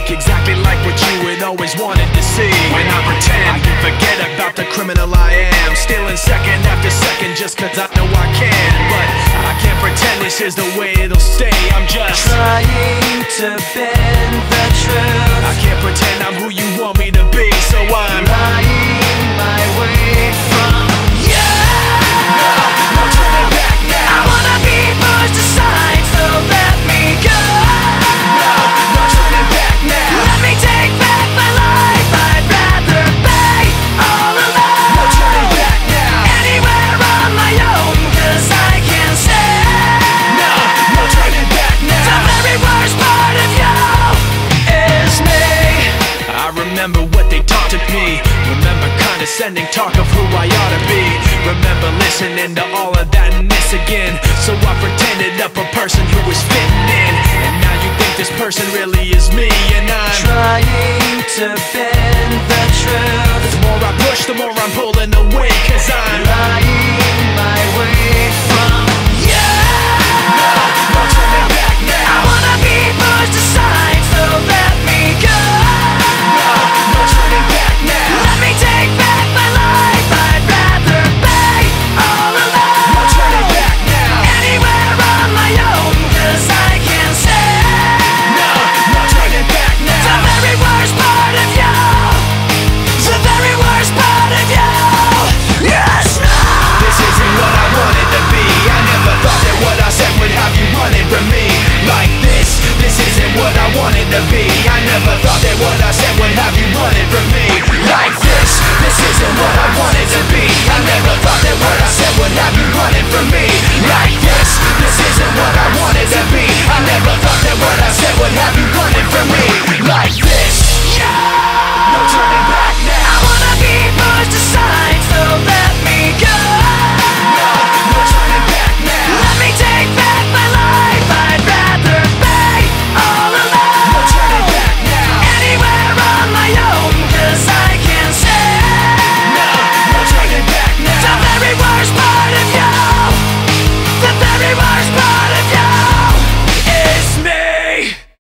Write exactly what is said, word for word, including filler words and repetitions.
look exactly like what you had always wanted to see. When I pretend, I can forget about the criminal I am, stealing second after second just cause I know I can. But I can't pretend this is the way it'll stay. I'm just trying to bend the truth. I can't pretend I'm who you want me to be, so I'm lying my way from you. No, no turning back now. I wanna be pushed aside, so let me go. No, no turning back now. Let me take back my life. I'd rather be all alone. No turning back now. Anywhere on my own, cause I can say No, no turning back now. the very worst part of you is me. I remember what they taught to me. Remember condescending talk of who I ought to be. Remember listening to all of that and this again. So I pretended up a person who was fitting in. And now you think this person really is me. And I'm trying to bend the truth. The more I push, the more I'm pulling away. Cause I'm lying